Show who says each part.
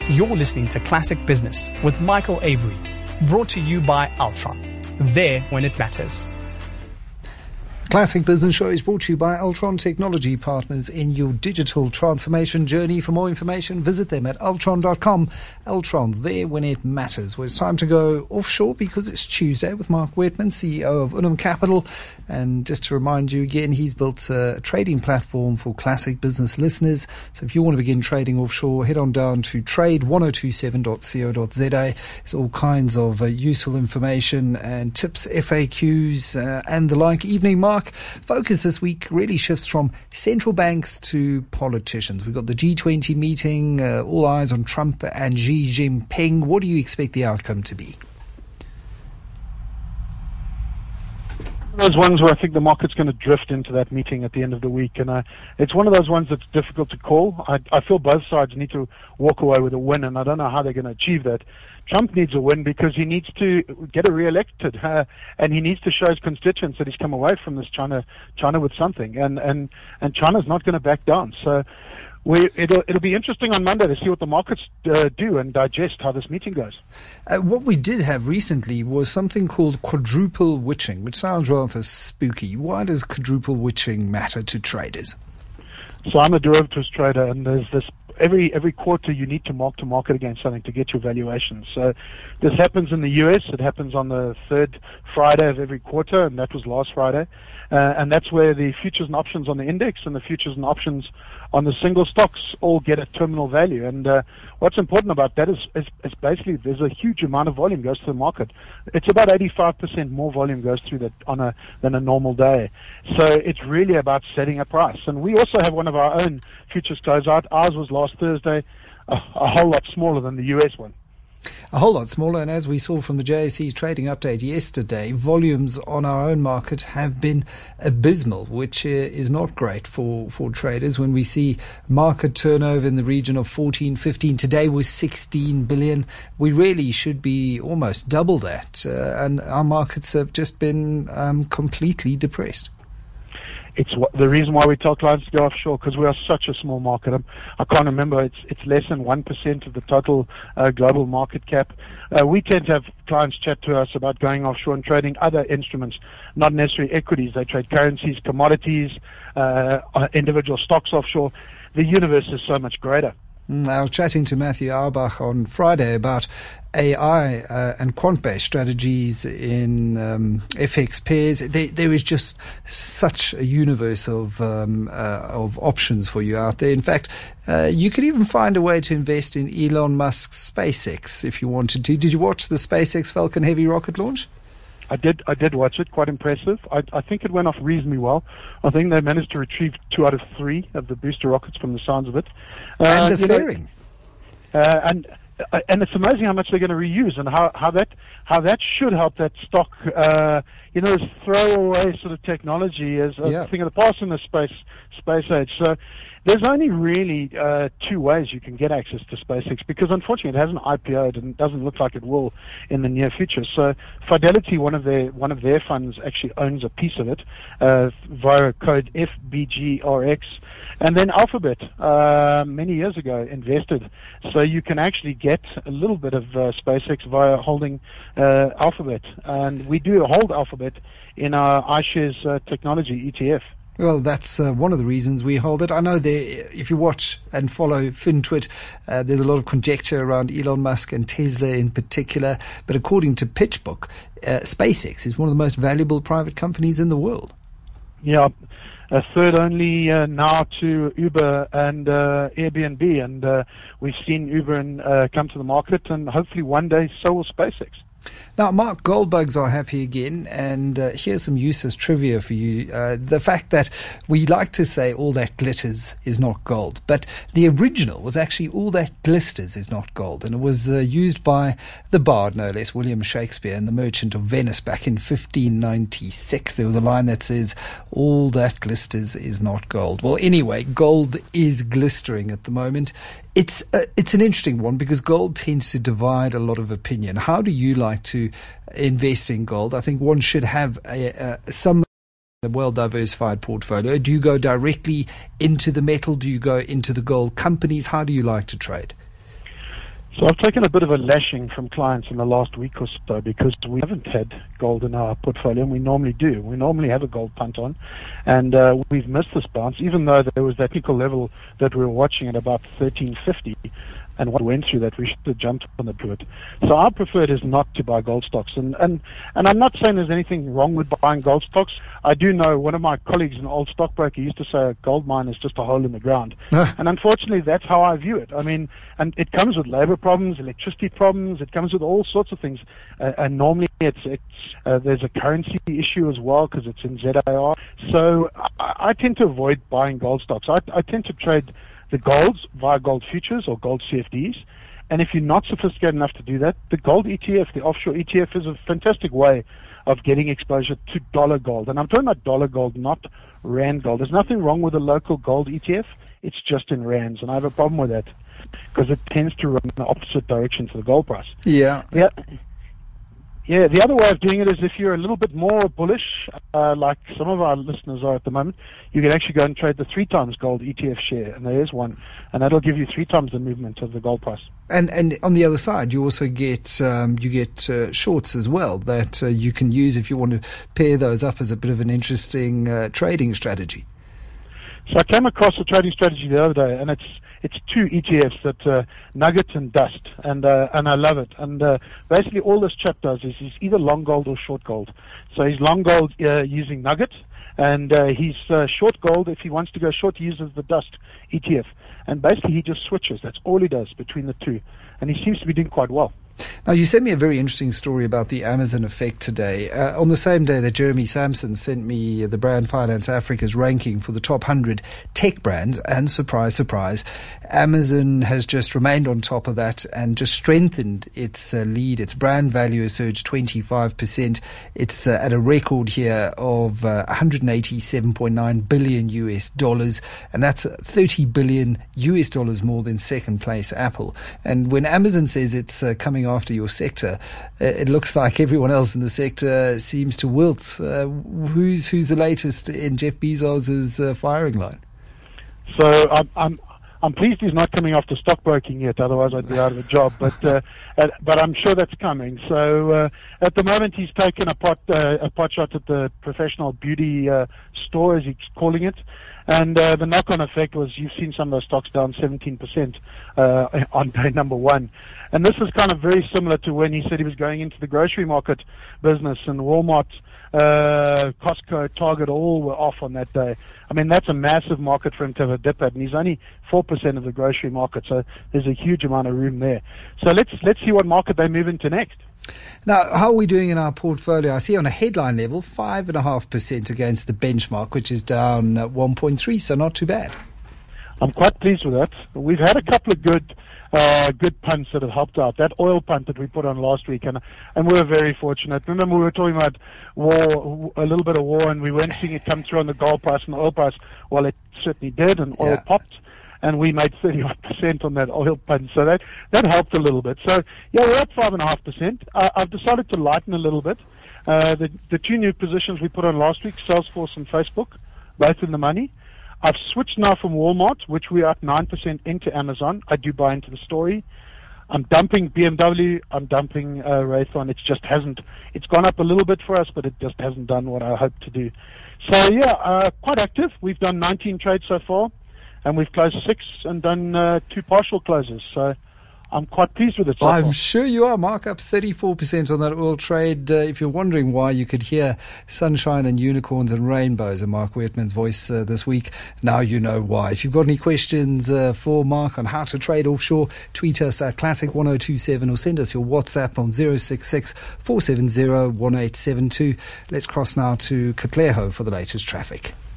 Speaker 1: You're listening to Classic Business with Michael Avery, brought to you by Altron. There when it matters.
Speaker 2: Classic Business Show is brought to you by Altron Technology Partners in your digital transformation journey. For more information, visit them at altron.com. Altron, there when it matters. Well, it's time to go offshore because it's Tuesday with Mark Wetman, CEO of Unum Capital. And just to remind you again, he's built a trading platform for Classic Business listeners. So if you want to begin trading offshore, head on down to trade1027.co.za. There's all kinds of useful information and tips, FAQs, and the like. Evening, Mark. Focus this week really shifts from central banks to politicians. We've got the G20 meeting, all eyes on Trump and Xi Jinping. What do you expect the outcome to be?
Speaker 3: Those ones where I think the market's going to drift into that meeting at the end of the week, and it's one of those ones that's difficult to call. I feel both sides need to walk away with a win, and I don't know how they're going to achieve that. Trump needs a win because he needs to get re-elected, and he needs to show his constituents that he's come away from this China with something, and China's not going to back down. So it'll be interesting on Monday to see what the markets do and digest how this meeting goes.
Speaker 2: What we did have recently was something called quadruple witching, which sounds rather spooky. Why does quadruple witching matter to traders?
Speaker 3: So I'm a derivatives trader, and there's this every quarter you need to mark to market against something to get your valuation. So this happens in the US. It happens on the third Friday of every quarter, and that was last Friday. And that's where the futures and options on the index and the futures and options on the single stocks all get a terminal value. And what's important about that is basically there's a huge amount of volume goes to the market. It's about 85% more volume goes through that than a normal day. So it's really about setting a price. And we also have one of our own futures close out. Ours was last Thursday, a whole lot smaller than the US one.
Speaker 2: A whole lot smaller, and as we saw from the JSE's trading update yesterday, volumes on our own market have been abysmal, which is not great for traders. When we see market turnover in the region of 14, 15, today was 16 billion. We really should be almost double that, and our markets have just been completely depressed.
Speaker 3: It's the reason why we tell clients to go offshore, because we are such a small market. I can't remember, it's less than 1% of the total global market cap. We tend to have clients chat to us about going offshore and trading other instruments, not necessarily equities. They trade currencies, commodities, individual stocks offshore. The universe is so much greater.
Speaker 2: I was chatting to Matthew Auerbach on Friday about AI and quant-based strategies in FX pairs. There is just such a universe of options for you out there. In fact, you could even find a way to invest in Elon Musk's SpaceX if you wanted to. Did you watch the SpaceX Falcon Heavy rocket launch?
Speaker 3: I did watch it. Quite impressive. I think it went off reasonably well. I think they managed to retrieve 2 out of 3 of the booster rockets from the sounds of it.
Speaker 2: And the fairing.
Speaker 3: And it's amazing how much they're going to reuse and how that should help that stock. This throwaway sort of technology is a thing of the past in the space age. So there's only really 2 ways you can get access to SpaceX, because unfortunately it hasn't IPO'd and doesn't look like it will in the near future. So Fidelity, one of their funds, actually owns a piece of it via code FBGRX, and then Alphabet many years ago invested. So you can actually get a little bit of SpaceX via holding Alphabet, and we do hold Alphabet in our iShares technology ETF.
Speaker 2: Well, that's one of the reasons we hold it. I know if you watch and follow FinTwit, there's a lot of conjecture around Elon Musk and Tesla in particular. But according to PitchBook, SpaceX is one of the most valuable private companies in the world.
Speaker 3: Yeah, third only now to Uber and Airbnb. And we've seen Uber come to the market, and hopefully one day so will SpaceX.
Speaker 2: Now, Mark, gold bugs are happy again, and here's some useless trivia for you. The fact that we like to say all that glitters is not gold, but the original was actually all that glisters is not gold, and it was used by the bard, no less, William Shakespeare in The Merchant of Venice back in 1596. There was a line that says, all that glisters is not gold. Well, anyway, gold is glistering at the moment. It's an interesting one because gold tends to divide a lot of opinion. How do you like to invest in gold? I think one should have a well-diversified portfolio. Do you go directly into the metal? Do you go into the gold companies? How do you like to trade?
Speaker 3: So I've taken a bit of a lashing from clients in the last week or so because we haven't had gold in our portfolio, and we normally do. We normally have a gold punt on, and we've missed this bounce, even though there was that technical level that we were watching at about 1350. And what went through that, we should have jumped on the pivot. So our preferred is not to buy gold stocks. And I'm not saying there's anything wrong with buying gold stocks. I do know one of my colleagues, an old stockbroker, used to say a gold mine is just a hole in the ground. And unfortunately, that's how I view it. I mean, and it comes with labor problems, electricity problems. It comes with all sorts of things. And normally there's a currency issue as well because it's in ZAR. So I tend to avoid buying gold stocks. I tend to trade the golds via gold futures or gold CFDs. And if you're not sophisticated enough to do that, the gold ETF, the offshore ETF, is a fantastic way of getting exposure to dollar gold. And I'm talking about dollar gold, not rand gold. There's nothing wrong with a local gold ETF. It's just in rands. And I have a problem with that because it tends to run in the opposite direction to the gold price.
Speaker 2: Yeah.
Speaker 3: Yeah, the other way of doing it is if you're a little bit more bullish, like some of our listeners are at the moment, you can actually go and trade the 3 times gold ETF share, and there is one, and that'll give you 3 times the movement of the gold price.
Speaker 2: And on the other side, you also get shorts as well that you can use if you want to pair those up as a bit of an interesting trading strategy.
Speaker 3: So I came across a trading strategy the other day, and it's 2 ETFs that Nugget and Dust, and I love it. And basically, all this chap does is he's either long gold or short gold. So he's long gold using Nugget, and he's short gold. If he wants to go short, he uses the Dust ETF. And basically, he just switches. That's all he does between the two, and he seems to be doing quite well.
Speaker 2: Now, you sent me a very interesting story about the Amazon effect today. On the same day that Jeremy Sampson sent me the Brand Finance Africa's ranking for the top 100 tech brands, and surprise, surprise, Amazon has just remained on top of that and just strengthened its lead. Its brand value has surged 25%. It's at a record here of $187.9 billion US dollars, and that's $30 billion US dollars more than second place Apple. And when Amazon says it's coming after your sector, it looks like everyone else in the sector seems to wilt. Who's the latest in Jeff Bezos's firing line?
Speaker 3: So I'm pleased he's not coming after stockbroking yet. Otherwise, I'd be out of a job. But I'm sure that's coming. So at the moment, he's taken a pot shot at the professional beauty store, as he's calling it. And the knock-on effect was you've seen some of those stocks down 17% on day number 1. And this is kind of very similar to when he said he was going into the grocery market business, and Walmart, Costco, Target, all were off on that day. I mean, that's a massive market for him to have a dip at, and he's only 4% of the grocery market, so there's a huge amount of room there. So let's see what market they move into next.
Speaker 2: Now, how are we doing in our portfolio? I see on a headline level, 5.5% against the benchmark, which is down 1.3, so not too bad.
Speaker 3: I'm quite pleased with that. We've had a couple of good punts that have helped out. That oil punt that we put on last week, and we were very fortunate. Remember, we were talking about war, a little bit of war, and we weren't seeing it come through on the gold price and the oil price. Well, it certainly did, and oil popped, and we made 30% on that oil punt. So that helped a little bit. So, yeah, we're at 5.5%. I've decided to lighten a little bit. The 2 new positions we put on last week, Salesforce and Facebook, both in the money. I've switched now from Walmart, which we are up 9%, into Amazon. I do buy into the story. I'm dumping BMW. I'm dumping Raytheon. It's gone up a little bit for us, but it just hasn't done what I hoped to do. So, yeah, quite active. We've done 19 trades so far, and we've closed 6 and done 2 partial closes. So I'm quite pleased with it so
Speaker 2: I'm
Speaker 3: far.
Speaker 2: sure you are. Mark up 34% on that oil trade. If you're wondering why, you could hear sunshine and unicorns and rainbows in Mark Wertman's voice this week. Now you know why. If you've got any questions for Mark on how to trade offshore, tweet us at Classic1027 or send us your WhatsApp on 066 470 1872. Let's cross now to Katlego for the latest traffic.